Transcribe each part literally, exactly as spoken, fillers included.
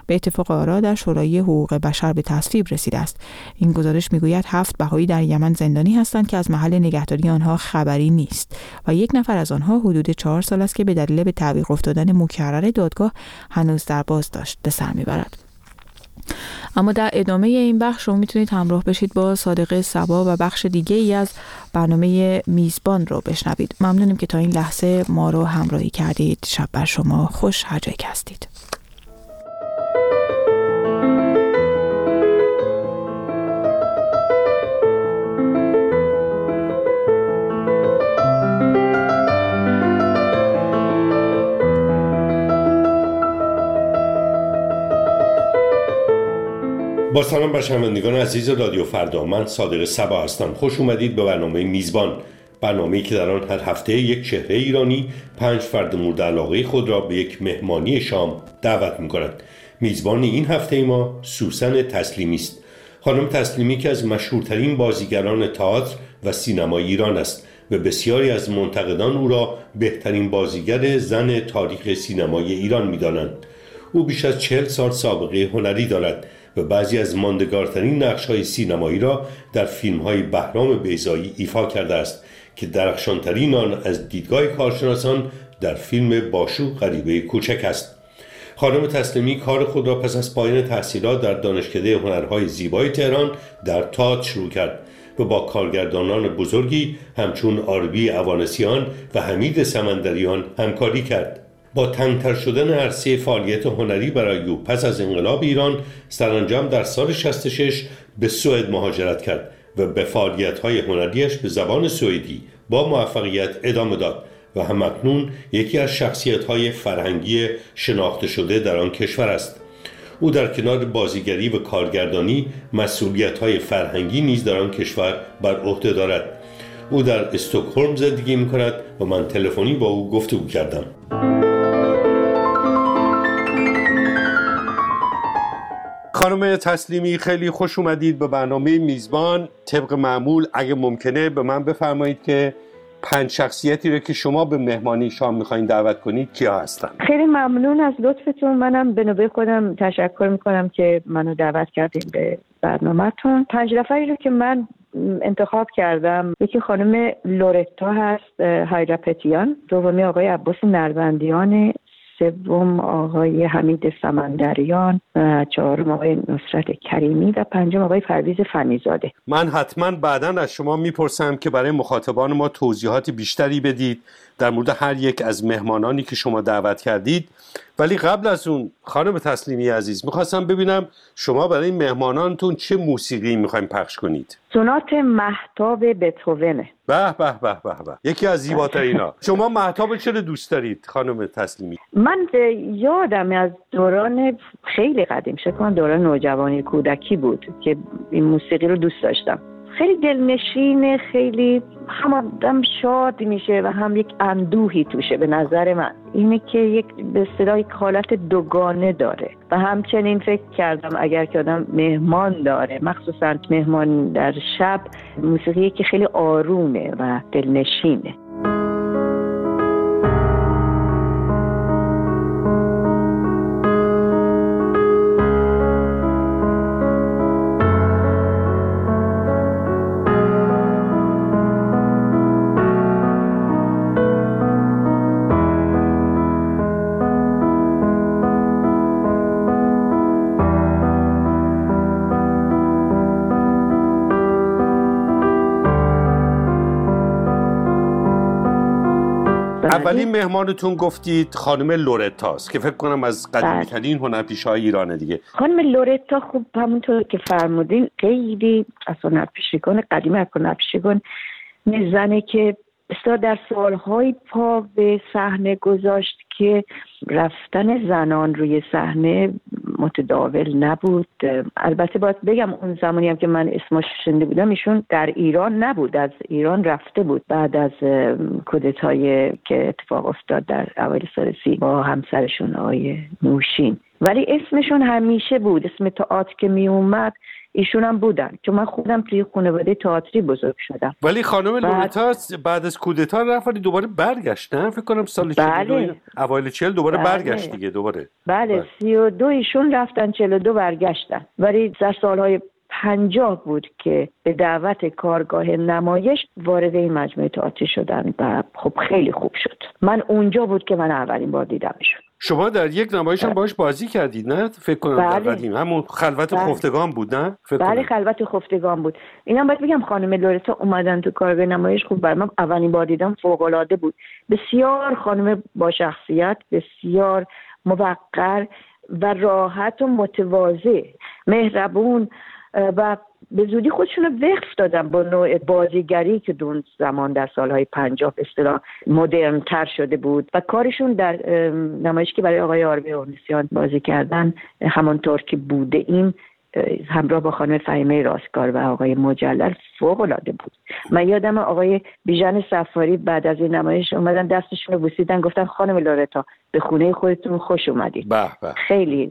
به اتفاق آرا در شورای حقوق بشر به تصویب رسیده است. این گزارش میگوید هفت بهایی در یمن زندانی هستند که از محل نگهداری آنها خبری نیست و یک نفر از آنها حدود چهار سال است که به دلیل به تعویق افتادن مکرر دادگاه هنوز در بازداشت به سر میبرد. اما در ادامه این بخش شما میتونید همراه بشید با صادق صبا و بخش دیگه ای از برنامه میزبان رو بشنوید. ممنونیم که تا این لحظه ما رو همراهی کردید. شب بر شما خوش هر جایی که هستید. با سلام بر شنوندگان عزیز رادیو فردا، من صادق صبا هستم. خوش اومدید به برنامه میزبان، برنامه‌ای که در آن هر هفته یک چهره ایرانی پنج فرد مورد علاقه خود را به یک مهمانی شام دعوت می‌کند. میزبان این هفته ما سوسن تسلیمی است. خانم تسلیمی که از مشهورترین بازیگران تئاتر و سینما ایران است و بسیاری از منتقدان او را بهترین بازیگر زن تاریخ سینمای ایران می‌دانند. او بیش از چهل سال سابقه هنری دارد و بعضی از ماندگارترین نقش‌های سینمایی را در فیلم‌های بهرام بیضایی ایفا کرده است که درخشانترین آن از دیدگاه کارشناسان در فیلم باشو غریبه کوچک است. خانم تسلیمی کار خود را پس از پایان تحصیلات در دانشکده هنرهای زیبای تهران در تئاتر شروع کرد و با کارگردانان بزرگی همچون آربی اوانسیان و حمید سمندریان همکاری کرد. با تنگ‌تر شدن عرصه فعالیت هنری برای او پس از انقلاب ایران سرانجام در سال شصت و شش به سوئد مهاجرت کرد و به فعالیت‌های هنریش به زبان سوئدی با موفقیت ادامه داد و همکنون یکی از شخصیت‌های فرهنگی شناخته شده در آن کشور است. او در کنار بازیگری و کارگردانی مسئولیت‌های فرهنگی نیز در آن کشور بر عهده دارد. او در استکهلم زندگی می‌کند و من تلفنی با او گفتگو کردم. خانم تسلیمی خیلی خوش اومدید به برنامه میزبان. طبق معمول اگه ممکنه به من بفرمایید که پنج شخصیتی رو که شما به مهمانی شام میخواین دعوت کنید کیا هستن؟ خیلی ممنون از لطفتون. منم به نوبه خودم تشکر میکنم که منو دعوت کردین به برنامه‌تون. پنج نفری رو که من انتخاب کردم، یکی خانم لورتا هست، هایرپتیان، دومی آقای عباس نروندیان، سوم آقای حمید سمندریان، چهارم آقای نصرت کریمی و پنجم آقای پرویز فنیزاده. من حتما بعداً از شما میپرسم که برای مخاطبان ما توضیحات بیشتری بدید در مورد هر یک از مهمانانی که شما دعوت کردید، ولی قبل از اون خانم تسلیمی عزیز میخواستم ببینم شما برای مهمانانتون چه موسیقی میخواین پخش کنید؟ سونات مهتاب بتهوونه. به به به به به، یکی از زیباترینا. شما مهتاب چرا دوست دارید خانم تسلیمی؟ من یادم از دوران خیلی قدیم، شاید کنم دوران نوجوانی کودکی بود که این موسیقی رو دوست داشتم. خیلی دلنشین، خیلی هم آدم شاد میشه و هم یک اندوهی توشه. به نظر من اینه که یک به اصطلاح یک حالت دوگانه داره و همچنین فکر کردم اگر که آدم مهمان داره، مخصوصا مهمان در شب، موسیقی که خیلی آرومه و دلنشینه. اولین مهمانتون گفتید خانم لورتاست که فکر کنم از قدیمی ترین هنرپیشه‌های ایرانه دیگه. خانم لورتا خب همونطور که فرمودین خیلی از هنرپیشگان قدیمی، از هنرپیشگان زنه که بسیار در سالهای پا به صحنه گذاشت که رفتن زنان روی صحنه متداول نبود. البته باید بگم اون زمانی هم که من اسمش شنیده بودم ایشون در ایران نبود، از ایران رفته بود بعد از کودتای که اتفاق افتاد در اوایل سال سی با همسرشون آقای نوشین ولی اسمشون همیشه بود، اسم تئاتر که می اومد ایشون هم بودن، چون من خودم توی خانواده تئاتری بزرگ شدم. ولی خانم بعد... لورتا بعد از کودتا رفت ولی دوباره برگشت، نه؟ فکر کنم سال چهل و دو اوایل چهل دوباره بله. برگشت دیگه دوباره. بله, بله. سی و دو ایشون رفتن، چهل و دو برگشتن. ولی در سالهای پنجاه بود که به دعوت کارگاه نمایش وارد این مجموعه تئاتری شدن و خب خیلی خوب شد. من اونجا بود که من اولین بار دیدمشون. شما در یک نمایش هم باهاش بازی کردید، نه؟ فکر کنم بله. در قدیم همون خلوت بله. خفتگان بود، نه؟ فکر بله کنم. خلوت خفتگان بود. اینم باید بگم خانم لورتا اومدن تو کارگاه نمایش، خوب برام اولین بار دیدم فوق‌العاده بود. بسیار خانم با شخصیت، بسیار موقر و راحت و متواضع، مهربون و به زودی خودشون رو وقف دادن با نوع بازیگری که دون زمان در سالهای پنجاه به اصطلاح مدرن تر شده بود و کارشون در نمایشی که برای آقای آربی اوانسیان بازی کردن همانطور که بوده این همراه با خانم فهیمه راستگار و آقای مجلل فوق العاده بود. من یادم آقای بیژن صفاری بعد از این نمایش اومدن دستشون رو بوسیدن، گفتن خانم لورتا به خونه خودتون خوش اومدید. به به. خیلی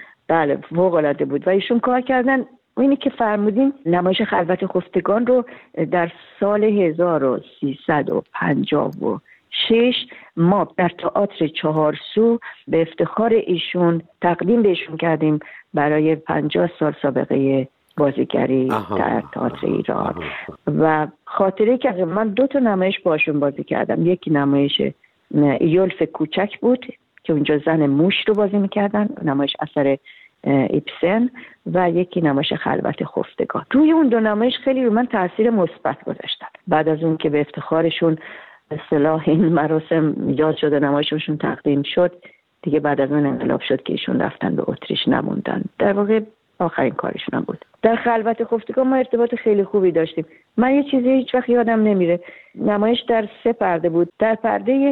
بله فوق العاده بود و ایشون کار کردن. اینی که فرمودین نمایش خلوت خفتگان رو در سال هزار و سیصد و پنجاه و شش ما در تئاتر چهارسو به افتخار ایشون تقدیم بهشون کردیم برای پنجاه سال سابقه بازیگری آها. در تئاتر ایران. و خاطره که من دو تا نمایش باشون بازی کردم. یکی نمایش یولف کوچک بود که اونجا زن موش رو بازی میکردن، نمایش اثر ایبسن، و یکی نمایش خلوت خفتگان. روی اون دو نمایش خیلی رو من تاثیر مثبت گذاشتن. بعد از اون که به افتخارشون اصطلاح این مراسم ایجاد شد و نمایششون تقدیم شد دیگه، بعد از اون انقلاب شد که ایشون رفتن به اتریش نموندن. در واقع آخرین کارشون هم بود. در خلوت خفتگان ما ارتباط خیلی خوبی داشتیم. من یه چیزی هیچ وقت یادم نمیره، نمایش در سه پرده بود. در پرده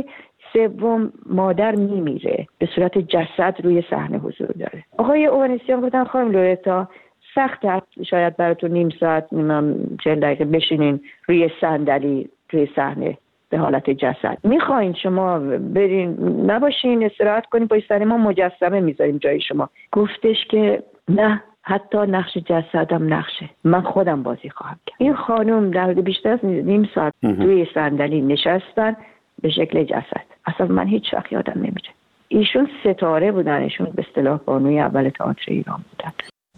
سوم مادر میمیره، به صورت جسد روی صحنه حضور داره. آقای اوانسیان گفتن خانم لورتا سخت شاید براتون نیم ساعت نیم چهل دقیقه بشینین روی صندلی روی صحنه به حالت جسد، میخواین شما برین نباشین استراحت کنین، پای سر ما مجسمه میذاریم جای شما. گفتش که نه، حتی نقش جسدم نقشه، من خودم بازی خواهم کرد. این خانم در بیشتر از نیم ساعت روی صندلی نشستن به شکل جسد. اصلا من هیچ وقت یادم نمیره. ایشون ستاره بودن، ایشون به اصطلاح بانوی اول تئاتر ایران بودن.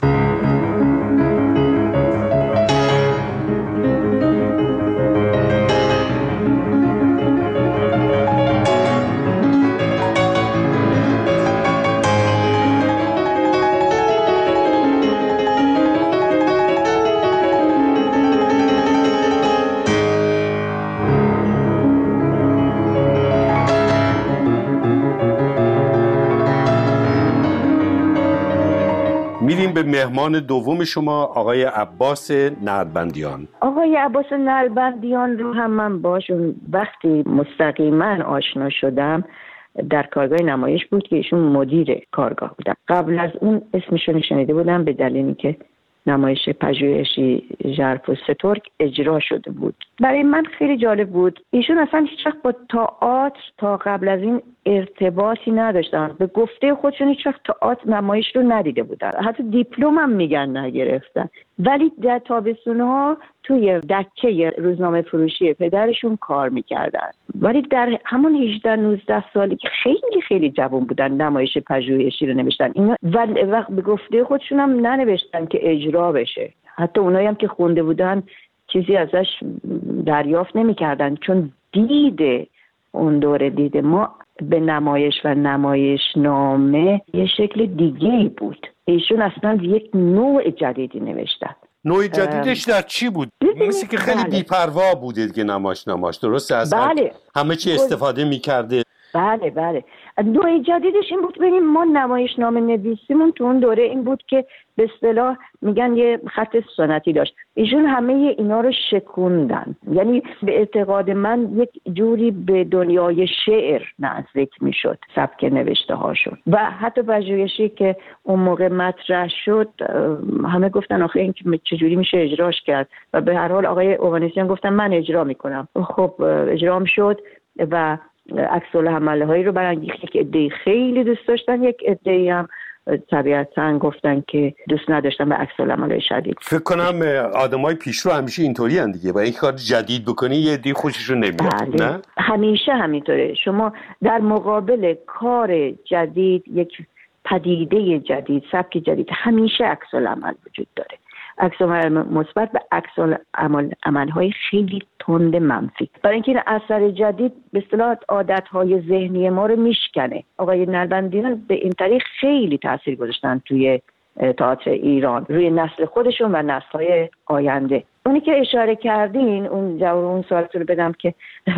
میریم به مهمان دوم شما، آقای عباس نلبندیان. آقای عباس نلبندیان رو هم من باشون وقتی مستقیما آشنا شدم در کارگاه نمایش بود که ایشون مدیر کارگاه بودن. قبل از اون اسمشون شنیده بودم به دلیلی که نمایش پژوهشی ژرف و سترگ اجرا شده بود. برای من خیلی جالب بود. ایشون اصلا هیچ وقت با تئاتر تا قبل از این ارتباطی نداشتن. به گفته خودشون هیچ وقت تئاتر نمایش رو ندیده بودن. حتی دیپلم هم میگن نگرفتن. ولی در تابستون‌ها توی دکه روزنامه فروشی پدرشون کار میکردن. ولی در همون هجده نوزده سالی که خیلی خیلی جوان بودن نمایش پژوهشی رو نوشتن. اینا وقت به گفته خودشون هم ننوشتن که اجرا بشه. حتی اونایی هم که خونده بودن چیزی ازش دریافت نمی‌کردن، چون دید اون دوره دید ما به نمایش و نمایش نامه یه شکل دیگه‌ای بود. ایشون اصلا یک نوع جدیدی نوشتن. نوع جدیدش در چی بود؟ مثل که خیلی بله. بی‌پروا بوده که نمایش نمایش درسته از بله. همه چی استفاده می‌کرده. بله بله. نوع جدیدش این بود ببینیم ما نمایش نامه نویسیمون تو اون دوره این بود که به اصطلاح میگن یه خط سنتی داشت. ایشون همه اینا رو شکوندن. یعنی به اعتقاد من یک جوری به دنیای شعر نزدیک میشد سبک نوشته هاشون. و حتی پژوهشی که اون موقع مطرح شد همه گفتن آخه این چجوری میشه اجراش کرد و به هر حال آقای اوانسیان گفتن من اجرا میکنم. خب اجرام شد و عکس العمل هایی رو برانگیخت. یک عده خیلی دوست داشتن، یک عده هم طبیعتاً گفتن که دوست نداشتن به عکس العمل‌های شدید. فکر کنم آدمای پیشرو همیشه اینطوری ان دیگه، با این کار جدید بکنی یه دی خوششون نمیاد. بله. نه همیشه همینطوره. شما در مقابل کار جدید، یک پدیده جدید، سبک جدید، همیشه عکس العمل وجود داره. عکس العمل مثبت و عکس العمل عمل‌های خیلی تند منفی. برای اینکه این اثر جدید به اصطلاح عادت‌های ذهنی ما رو میشکنه. آقای نلبندیان به این طریق خیلی تاثیر گذاشتن توی تئاتر ایران، روی نسل خودشون و نسل‌های آینده. اونی که اشاره کردین، اون جواب اون سوالتون رو بدم که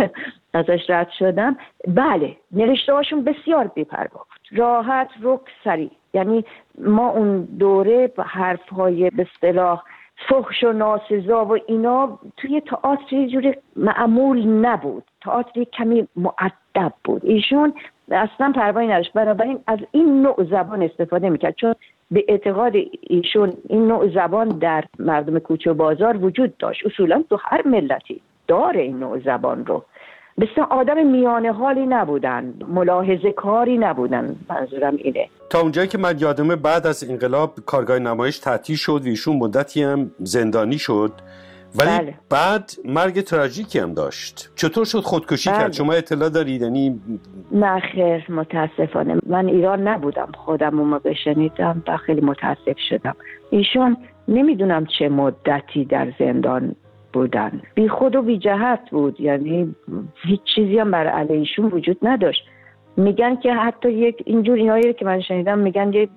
ازش رد شدم. بله، نوشته‌هاشون بسیار بی‌پروا بود، راحت، رک، سریع. یعنی ما اون دوره حرف‌های به اصطلاح فحش و ناسزا و اینا توی تئاتر یه جوری معمول نبود. تئاتر کمی مؤدب بود. ایشون اصلا پروایی نداشت، بنابراین از این نوع زبان استفاده میکرد، چون به اعتقاد ایشون این نوع زبان در مردم کوچه و بازار وجود داشت. اصولا تو هر ملتی داره این نوع زبان رو. بسیار آدم میانه حالی نبودن، ملاحظه کاری نبودن، منظورم اینه. تا اونجایی که من یادمه بعد از انقلاب کارگاه نمایش تعطیل شد و ایشون مدتی هم زندانی شد، ولی بله. بعد مرگ تراژیکی هم داشت. چطور شد خودکشی بله. کرد؟ شما اطلاع دارید؟ یعنی نه خیر، متاسفانه من ایران نبودم، خودم اون موقع شنیدم و خیلی متاسف شدم. ایشون نمیدونم چه مدتی در زندان بودن، بی خود و بی جهت بود، یعنی هیچ چیزی هم بر علیه ایشون وجود نداشت. میگن که حتی یک اینجور اینایی که من شنیدم، میگن یک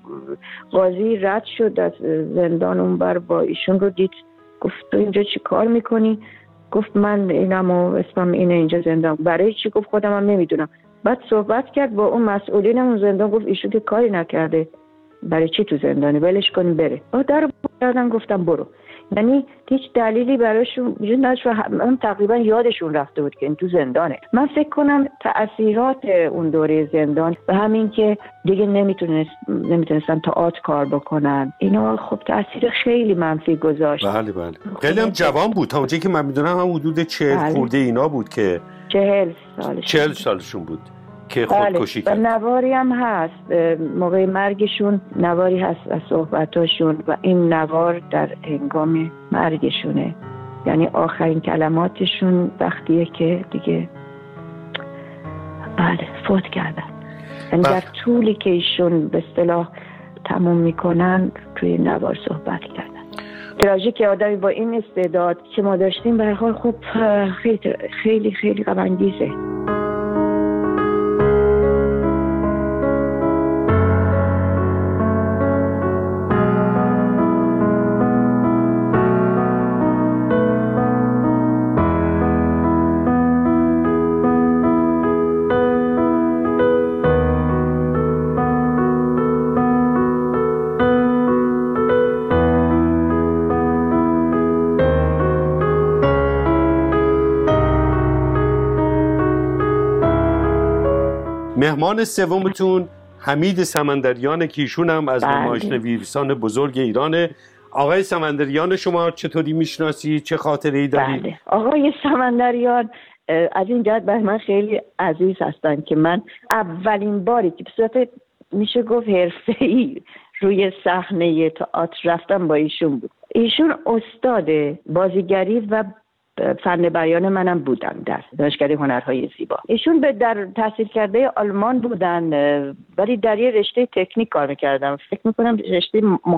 قاضی رد شد از زندان اونور با ایشون رو دید، گفت تو اینجا چی کار میکنی؟ گفت من اینم و اسمم اینه، اینجا زندان. برای چی؟ گفت خودم هم نمیدونم. بعد صحبت کرد با اون مسئولین اون زندان، گفت ایشون که کاری نکرده، برای چی تو زندانه، ولش کن بره. در بردن، گفتم برو. یعنی هیچ دلیلی براشون وجود نداشت و هم تقریبا یادشون رفته بود که این تو زندانه. من فکر کنم تأثیرات اون دوره زندان و همین که دیگه نمیتونست نمیتونستن تئاتر کار بکنن، اینا خب تأثیر خیلی منفی گذاشت. بله بله. خیلی هم جوان بود، تا اونجایی که من میدونم هم حدود چهل بله. خورده اینا بود که چهل سالشون چهل سالشون بود که خودکشی کرد. و نواری هم هست موقع مرگشون، نواری هست از صحبتاشون و این نوار در هنگام مرگشونه. یعنی آخرین کلماتشون وقتیه که دیگه بله فوت کردن. یعنی در طولی که ایشون به اصطلاح تموم میکنن توی نوار صحبت کردن. تراژیک آدمی با این استعداد که ما داشتیم به هر حال خب خیلی خیلی خیلی غم انگیزه. مهمان سومتون حمید سمندریان که ایشون هم از نمایشنویسان بزرگ ایرانه. آقای سمندریان شما چطوری میشناسی؟ چه خاطره‌ای دارید؟ بله. آقای سمندریان از این جهت برای من خیلی عزیز هستن که من اولین باری که به صورت میشه گفت حرفه‌ای روی صحنه تئاتر رفتم با ایشون بود. ایشون استاد بازیگری و فن بیان منم بودن در دانشکده هنرهای زیبا. ایشون به در تحصیل کرده آلمان بودن ولی در یه رشته تکنیک کار میکردن. فکر میکنم رشته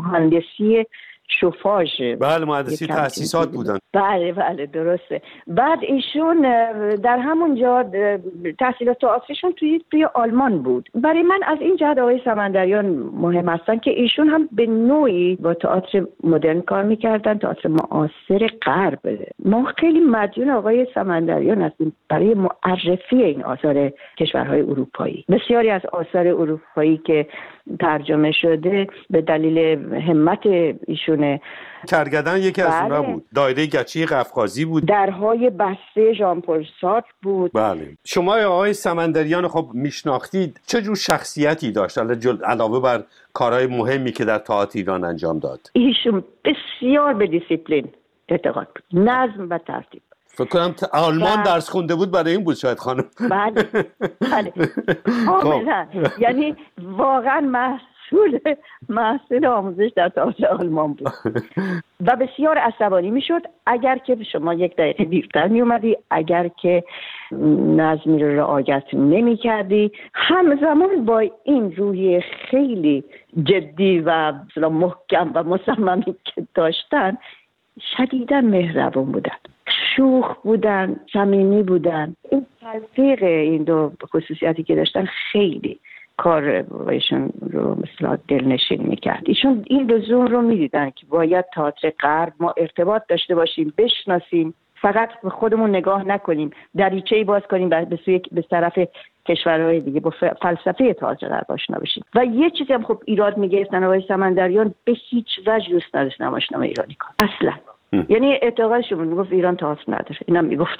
مهندسی شوفاژ. بله مهندسی تأسیسات بودن. بله بله درسته. بعد ایشون در همون جا تحصیلات تئاترشون توی توی آلمان بود. برای من از این جهت آقای سمندریان مهم هستن که ایشون هم به نوعی با تئاتر مدرن کار میکردن، تئاتر معاصر غرب. ما خیلی مدیون آقای سمندریان هستیم برای معرفی این آثار کشورهای اروپایی. بسیاری از آثار اروپایی که ترجمه شده به دلیل همت ایشونه. کرگدن یکی از اونها بود. دایره گچی قفقازی بود. درهای بسته ژان پل سارتر بود. بله. شما آقای سمندریان خب میشناختید، چه جور شخصیتی داشت علاوه بر کارهای مهمی که در تئاتر ایران انجام داد؟ ایشون بسیار به دیسیپلین اعتقاد بود، نظم و ترتیب. فکر کنم آلمان درس خونده بود، برای این بود شاید خانم. بله بله کاملا. یعنی واقعا من محصول محصول آموزش در تئاتر آلمان بود و بسیار عصبانی میشد اگر که شما یک دقیقه دیرتر می اومدی، اگر که نظمی رو رعایت نمی کردی. همزمان با این روحیه خیلی جدی و محکم و مصممی که داشتن، شدیداً مهربان بودن، شوخ بودن، صمیمی بودن. این تلفیق این دو خصوصیتی که داشتن خیلی کار بایشون رو مثلا دلنشین میکرد. ایشون این دو زون رو میدیدن که باید تئاتر غرب ما ارتباط داشته باشیم، بشناسیم، فقط به خودمون نگاه نکنیم، دریچه‌ای باز کنیم به سوی به طرف کشورهای دیگه، با فلسفه تئاتر غرب آشنا بشیم. و یه چیزی هم خب ایراد میگرفتن آقای سمندریان، به هیچ وجه دوست نداشتن نمایشنامه ایرانی کار اصلا. یعنی اعتقادشون میگفت ایران تئاتر نداره، اینم میگفتن.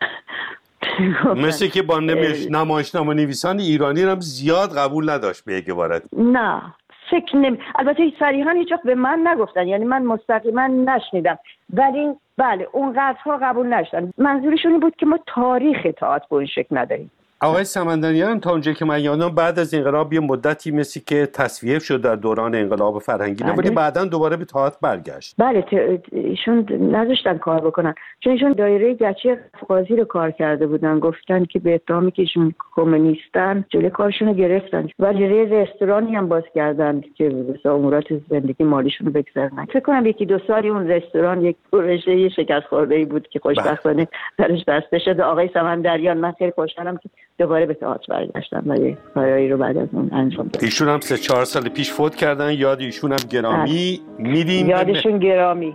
مثل که با نمایشنامه نویسان ایرانی هم زیاد قبول نداشت به یک عبارت. نه فکر نمی البته صریحا هیچ وقت به من نگفتن، یعنی من مستقیما نشنیدم، ولی بله اونقدرها قبول نشدن. منظورشون این بود که ما تاریخ تئاتر به این شکل نداریم. آقای سمندریان تا اونجا که من یادم بعد از انقلاب یه مدتی مثل که تصفیه شد در دوران انقلاب فرهنگی، بله. ولی بعداً دوباره به تئاتر برگشت. بله ایشون نذاشتن کار بکنن، چون ایشون دایره گچی قاضی رو کار کرده بودن، گفتن که به اتهامی که ایشون کمونیستن جلوی کارشون رو گرفتن و جلوی رستورانی هم باز کردن که مثلا امورات زندگی مالیشون رو بگذرونن. فکر کنم یکی دو سالی اون رستوران یک پروژه شکست خورده‌ای بود که خوشبختانه درش بسته شد. آقای سمندریان من خیلی خوشحالم که دوباره به تئاتر برگشتن و یه کارایی رو بعد از اون انجام دادن. ایشون هم سه چهار سال پیش فوت کردن، یاد ایشون هم گرامی. میدیم یادشون گرامی.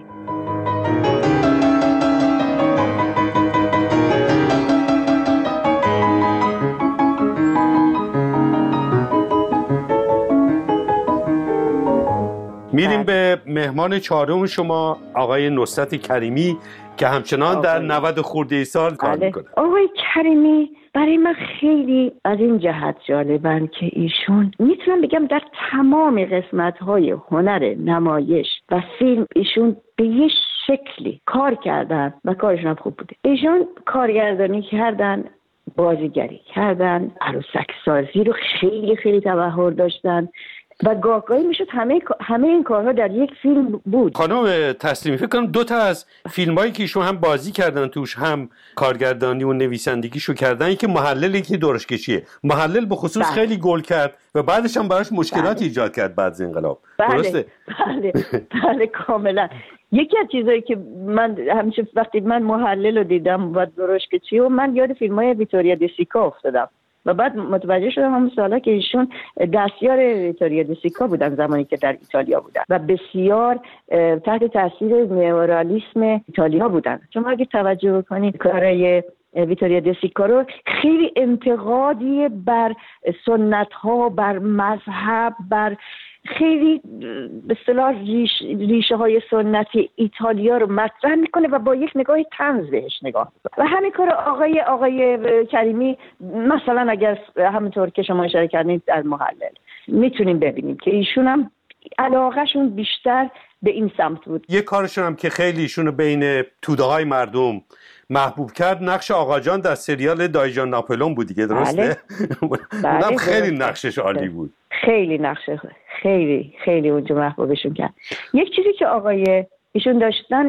میریم به مهمان چهارم شما، آقای نصرت کریمی که همچنان در نود خورده سال کار میکنه. آقای کریمی برای من خیلی از این جهت جالبن که ایشون میتونم بگم در تمام قسمت‌های هنر نمایش و فیلم ایشون به یه شکلی کار کردن و کارشون هم خوب بوده. ایشون کارگردانی کردن، بازیگری کردن، عروسک سازی رو خیلی خیلی تبحر داشتن و گاهگاهی میشد همه همه این کارها در یک فیلم بود. خانم تسلیمی فکر کنم دو تا از فیلمایی که ایشون هم بازی کردن توش هم کارگردانی و نویسندگیشو کردن، یکی محلل یکی درشکشیه. محلل به خصوص بله. خیلی گل کرد و بعدش هم براش مشکلات بله. ایجاد کرد بعد از انقلاب. بله. درسته؟ بله بله کاملا. یکی از چیزایی که من همیشه وقتی من محلل رو دیدم و درشکشی و من یاد فیلمای ویتوریا دسیکا افتادم و بعد متوجه شدم همون سالا که ایشون دستیار ویتوریا دسیکا بودن زمانی که در ایتالیا بودن و بسیار تحت تاثیر نئورالیسم ایتالیا بودن. چون اگه توجه بکنید کارهای ویتوریا دسیکا رو خیلی انتقادی بر سنت ها، بر مذهب، بر خیلی به اصطلاح ریش، ریشه های سنتی ایتالیا رو مطرح میکنه و با یک نگاه طنز بهش نگاه میکنه. و همین کار آقای آقای کریمی مثلا اگر همونطور که شما اشاره کردید در محلل میتونیم ببینیم که ایشون هم علاقهشون بیشتر به این سمت بود. یه کارشون هم که خیلی ایشونو بین توده های مردم محبوب کرد، نقش آقا جان در سریال دایجان ناپلون بود دیگه، درسته؟ بله. اونم خیلی نقشش عالی بود. خیلی نقشه خیلی خیلی اونجا محبوبشون کرد. یک چیزی که آقای ایشون داشتن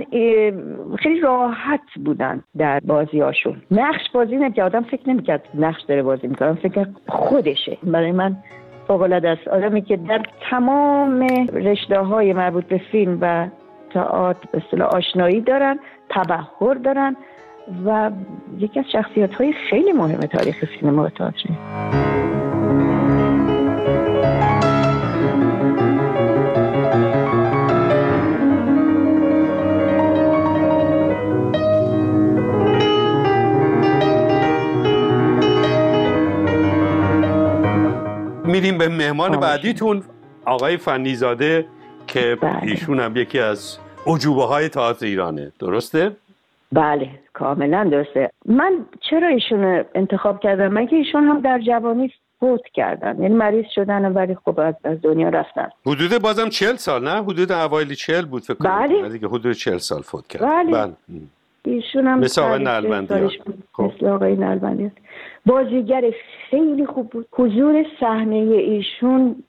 خیلی راحت بودن در بازیاشون. نقش بازی نمی‌کرد، آدم فکر نمی‌کرد نقش داره بازی می‌کنه، فکر خودشه. برای من فوق‌العاده است آدمی که در تمام رشته‌های مربوط به فیلم و تئاتر به اصطلاح آشنایی دارن، تبحر دارن و یکی از شخصیت‌های خیلی مهم تاریخ سینما و تئاتر. میریم به مهمان بعدیتون، آقای فنیزاده که بله. ایشون هم یکی از عجوبه های تئاتر ایرانه، درسته؟ بله کاملا درسته. من چرا ایشون انتخاب کردم؟ من که ایشون هم در جوانی فوت کردن، یعنی مریض شدن ولی خب از دنیا رفتن. حدود بازم چهل سال نه؟ حدود اوایل چهل بود فکر کنم. بله. دیگه حدود چهل سال فوت کردن. بله. بله. ایشون هم مثل آقای نلبندیان. مثل آقای نلبندیان. بازیگر خیلی خوب بود. حضور صحنه ایشون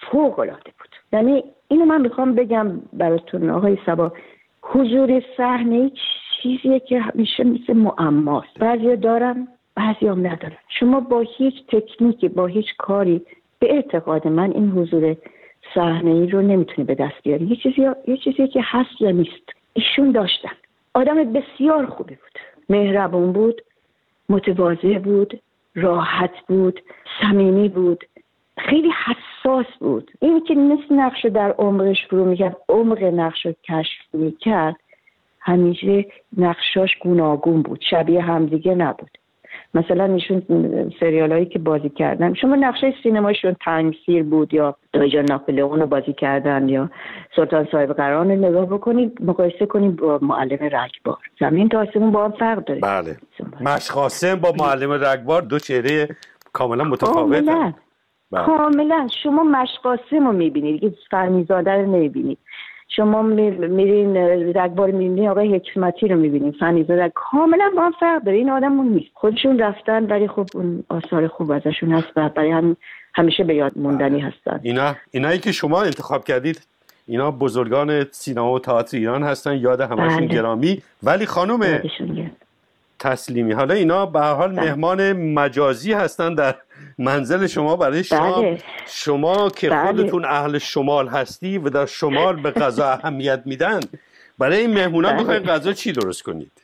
فوق العاده بود. یعنی اینو من میخوام بگم براتون آقای صبا، حضور صحنه چیزیه که همیشه مثل معماست. بعضیا دارن، بعضیا ندارن. شما با هیچ تکنیکی، با هیچ کاری، به اعتقاد من این حضور صحنه‌ای رو نمیتونی به دست بیاری. یه چیزی یه چیزی که هست یا نیست. ایشون داشتن. آدم بسیار خوبی بود. مهربون بود، متواضع بود، راحت بود، صمیمی بود، خیلی حساس بود. اینی که مثل نقش در عمقش فرو میکرد، عمق نقش رو کشف میکرد، همیشه نقشاش گوناگون بود، شبیه همدیگه نبود. مثلا ایشون سریال هایی که بازی کردن، شما نقشه سینمایشون تنگسیر بود یا دایجان ناپلئون رو بازی کردن یا سلطان صاحب قران رو نگاه بکنید، مقایسه کنید با معلم رگبار. زمین تا آسمون با هم فرق داره. بله. مشق قاسم با معلم رگبار دو چهره کاملا متفاوتن. کاملا. شما مشق قاسم رو میبینید، که فرمیزاده رو نمیبینید. شما میرین رگبار میبینید، آقای حکمتی رو میبینید، فنیزاده، کاملا با هم فرق داره. این آدم اون نیست. خودشون رفتن ولی خب اون آثار خوب ازشون هست و برای هم همیشه به یاد موندنی هستن. اینا اینایی که شما انتخاب کردید، اینا بزرگان سینما و تئاتر ایران هستن، یاد همشون بله. گرامی. ولی خانم تسلیمی، حالا اینا به هر حال مهمان مجازی هستن در منزل شما برای شام. بله. شما که بله. خودتون اهل شمال هستی و در شمال به غذا اهمیت میدن، برای این مهمونان بله. میخواین غذا چی درست کنید؟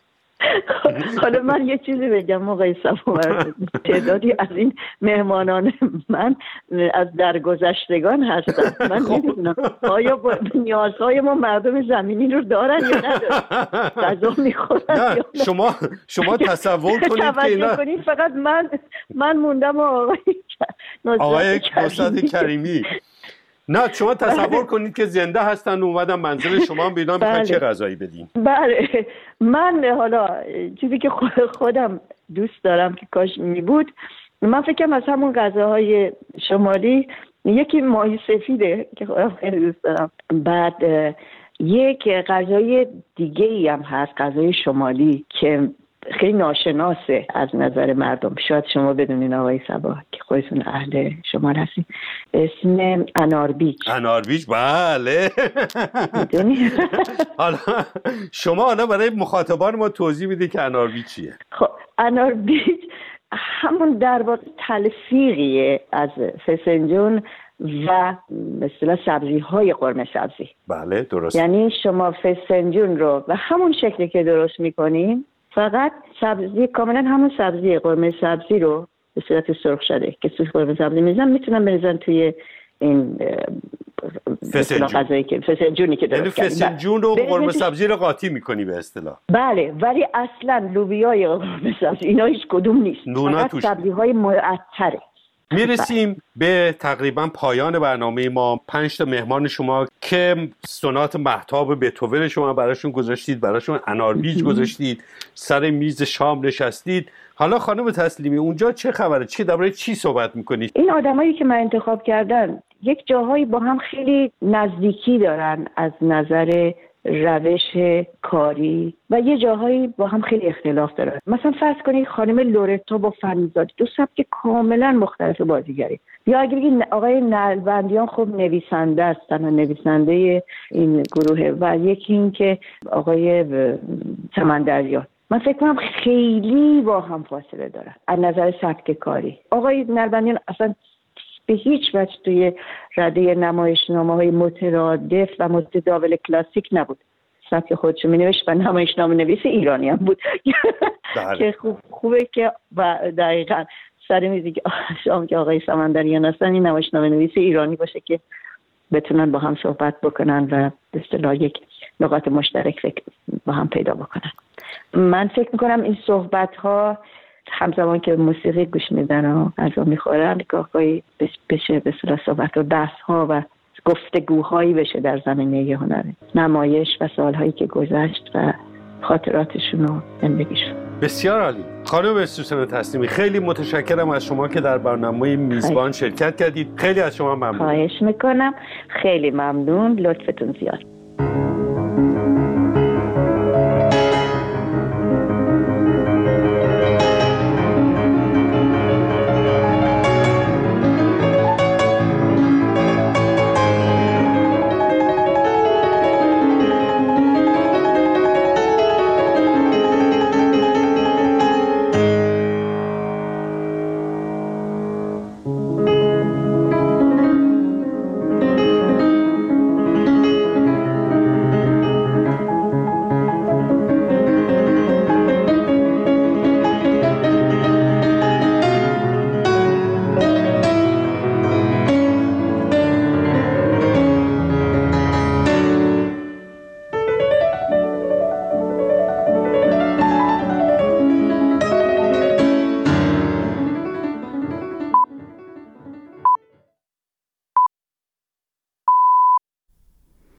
حالا من یه چیزی بگم آقای صفا، تعدادی از این مهمانان من از درگذشتگان هستن. من نمیدونم آیا با نیازهای ما مردم زمینی رو دارن یا ندارن، غذا میخورن یا شما شما تصور کنید که اینا کنید فقط من من موندم آقای آقای نصرت کریمی. نه شما تصور کنید که زنده هستن، اومدن منزل شما، بینا میخواد بله. چه غذایی بدین؟ بله. من حالا چیزی که خودم دوست دارم که کاش می بود، من فکرم از همون غذاهای شمالی یکی ماهی سفیده که خودم خیلی دوست دارم. بعد یک غذای دیگه ای هم هست، غذای شمالی که خیلی ناشناسه از نظر مردم. شاید شما بدونین آقای صبا که خودتون اهل شمال هستین. اسم اناربیج. اناربیج بله. میدونی؟ حالا شما حالا برای مخاطبان ما توضیح میدید که اناربیج چیه؟ خب اناربیج همون در واقع تلفیقیه از فسنجون و مثلا سبزی های قرمه سبزی. بله درست. یعنی شما فسنجون رو و همون شکلی که درست میکنین، فقط سبزی کاملا همون سبزی قرمه سبزی رو به صورت سرخ شده که توی قرمه سبزی میزن، میتونم بریزن توی این فسنجون که فسنجونی که درست کردیم. یعنی فسنجون رو قرمه سبزی رو قاطی میکنی به اصطلاح. بله، ولی اصلا لوبیای قرمه سبزی اینا هیچ کدوم نیست، فقط سبزی های معطره. میرسیم به تقریبا پایان برنامه ما. پنج تا مهمان شما که سونات مهتاب بتهوون شما براشون گذاشتید، براشون اناربیج گذاشتید، سر میز شام نشستید. حالا خانم تسلیمی اونجا چه خبره؟ چه درباره چی صحبت میکنید؟ این آدمایی که من انتخاب کردن یک جاهایی با هم خیلی نزدیکی دارن از نظر روش کاری و یه جاهایی با هم خیلی اختلاف دارن. مثلا فرض کنید خانم لورتا با فنیزاده، دو سبک کاملا مختلف بازیگری. یا اگر بگید آقای نلبندیان خب نویسنده هستن و نویسنده این گروهه، و یکی این که آقای سمندریان، من فکر کنم خیلی با هم فاصله دارن از نظر سبک کاری. آقای نلبندیان اصلا به هیچ وجه توی رده نمایشنامه‌های مترادف و متداول کلاسیک نبود. سبک خودش می‌نوشت و نمایشنامه نویس ایرانی هم بود که خوب خوبه که و دقیقاً سر میزی که شام که آقای سمندریان هستن این نمایشنامه نویس ایرانی باشه که بتونن با هم صحبت بکنن و به اصطلاح یک نقاط مشترک فکر با هم پیدا بکنن. من فکر می‌کنم این صحبت‌ها همزمان که موسیقی گوش میدن و غذا میخورن گاهی بشه به صورت صحبت و بحث ها و گفتگوهایی بشه در زمینه هنر نمایش و سالهایی که گذشت و خاطراتشون و زندگیشون. بسیار عالی. خانم سوسن تسلیمی خیلی متشکرم از شما که در برنامه میزبان شرکت کردید. خیلی از شما ممنون. خواهش میکنم. خیلی ممنون. لطفتون زیاد.